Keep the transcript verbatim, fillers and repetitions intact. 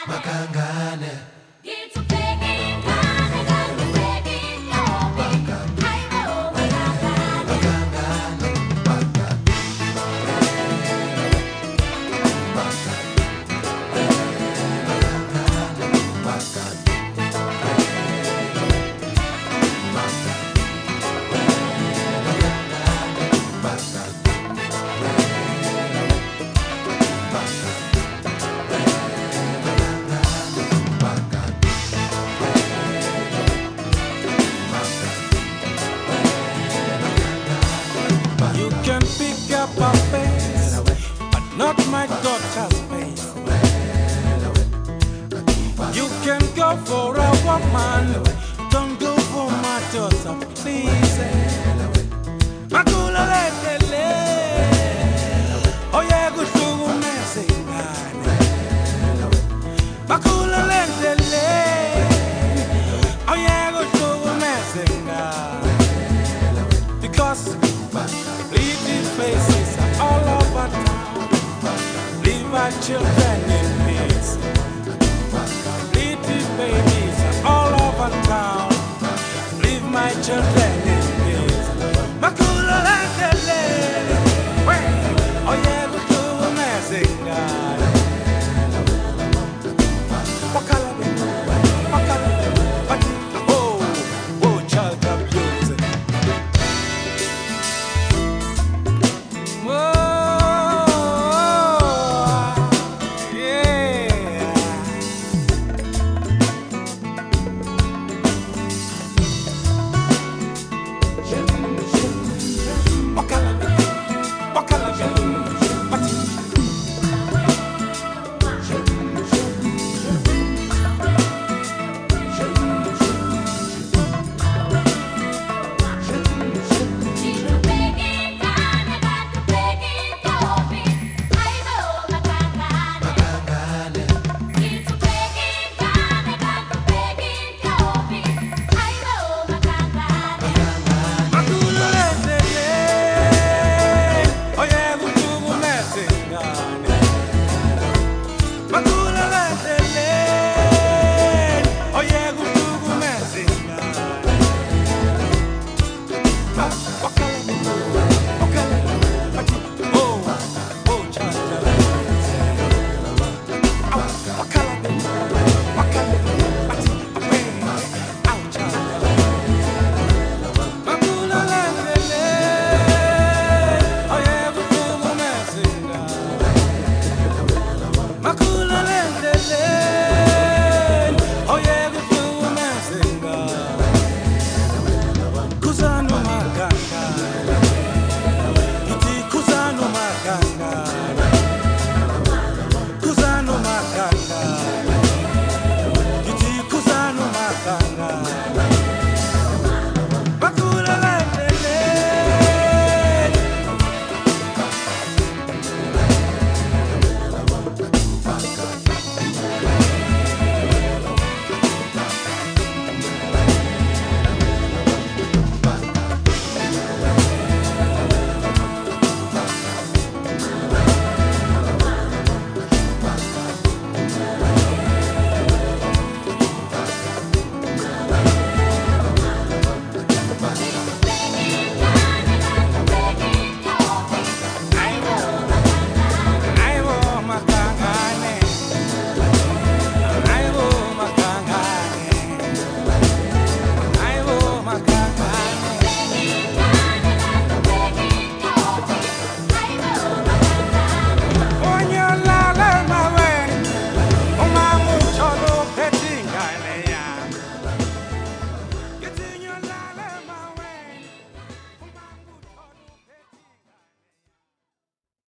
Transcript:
Makangane. You can pick up a face, but not my daughter's face. You can go for a woman, don't go for my daughter, please. Makula letele, oh yeah, go to Mexico. Makula letele, oh yeah, go to Mexico. Because bleeding faces are all over town. Leave our children